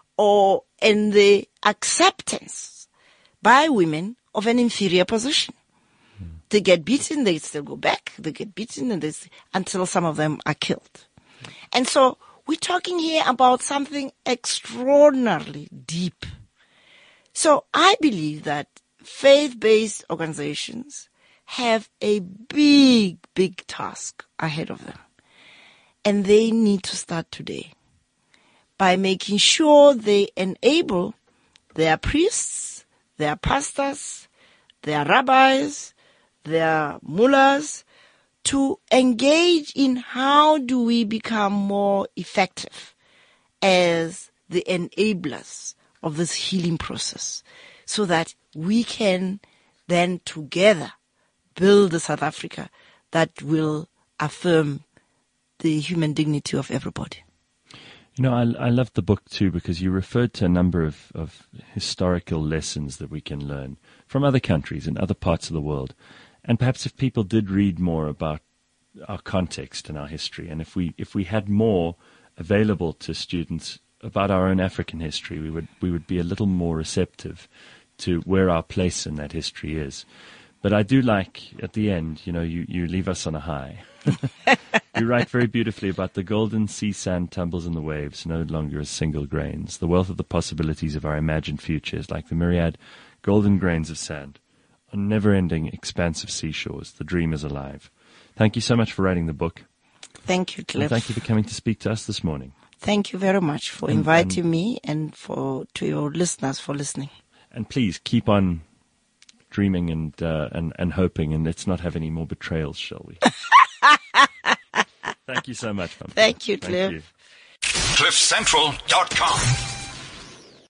[SPEAKER 3] and the acceptance by women of an inferior position. They get beaten, they still go back, they get beaten until some of them are killed. And so we're talking here about something extraordinarily deep. So I believe that faith-based organizations have a big, big task ahead of them. And they need to start today by making sure they enable their priests, their pastors, their rabbis, their mullahs to engage in how do we become more effective as the enablers of this healing process so that we can then together build a South Africa that will affirm the human dignity of everybody.
[SPEAKER 2] You know, I love the book too because you referred to a number of historical lessons that we can learn from other countries and other parts of the world. And perhaps if people did read more about our context and our history, and if we had more available to students about our own African history, we would be a little more receptive to where our place in that history is. But I do like, at the end, you know, you leave us on a high. You write very beautifully about the golden sea sand tumbles in the waves, no longer as single grains. The wealth of the possibilities of our imagined future is like the myriad golden grains of sand on never-ending, expansive seashores. The dream is alive. Thank you so much for writing the book.
[SPEAKER 3] Thank you, Cliff.
[SPEAKER 2] And thank you for coming to speak to us this morning.
[SPEAKER 3] Thank you very much for inviting me and to your listeners for listening.
[SPEAKER 2] And please keep on dreaming and hoping, and let's not have any more betrayals, shall we? Thank you so much, Mum.
[SPEAKER 3] Thank you, Cliff.
[SPEAKER 1] CliffCentral.com